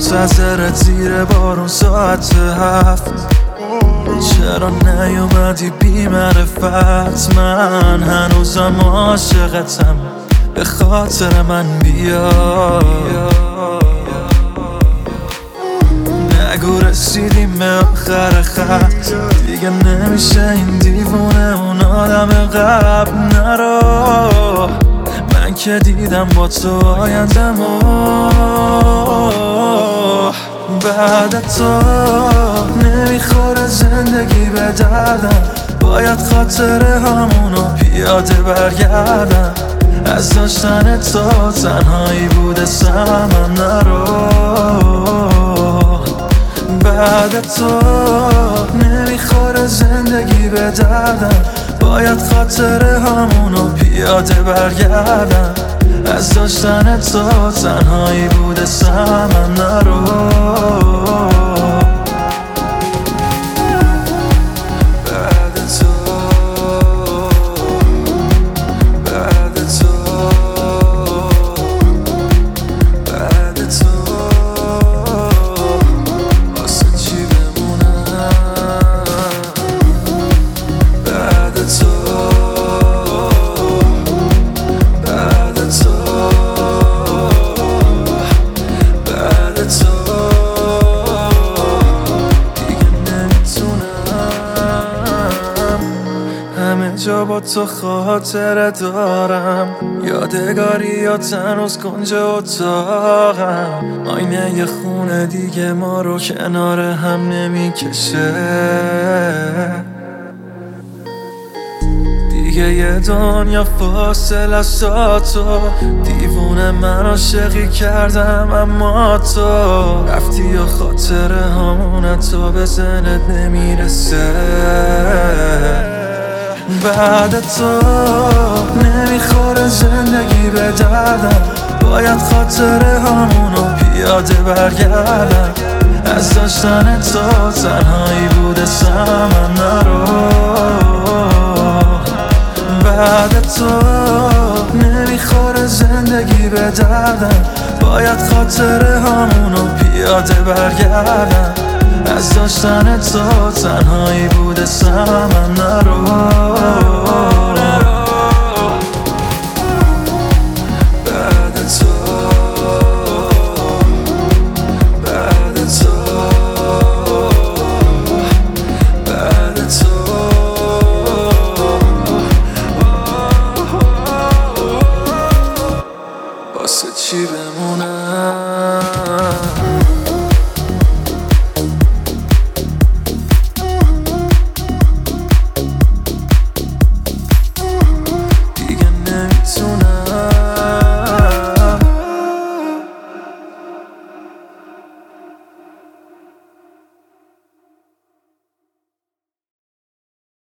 منتظرت زیر بارون ساعت 7. چرا نیومدی بی معرفت؟ من هنوزم عاشقتم، به خاطر من بیا. نگو رسیدیم به آخر خط، دیگه نمیشه این دیوونه اون آدم قبل. نرو، من که دیدم با تو آیندمو. بعد تو نمیخوره زندگی به دردم، باید خاطره همونو پیاده برگردم. از داشتن تو تنهایی بوده سمم. نرو، بعد تو نمیخوره زندگی به دردم، باید خاطره همونو پیاده برگردم. از داشتن تو تنهایی بوده سمم. نرو، جا با تو خاطره دارم، یادگاریات هنوز کنج اتاقم. آینه یه خونه دیگه ما رو کنار هم نمیکشه. دیگه یه دنیا فاصله است تا تو. دیوونه من عاشقی کردم اما تو رفتی و خاطره همون تو به ذهنت نمیرسه. بعد تو نمیخوره زندگی به دردم، باید خاطره همونو پیاده برگردم. از داشتن تو تنهایی بوده سمم. نرو، بعد تو نمیخوره زندگی به دردم، باید خاطره همونو پیاده برگردم. از داشتن تو تنهایی بوده سمم. نرو، بعد تو واسه چی بمونم؟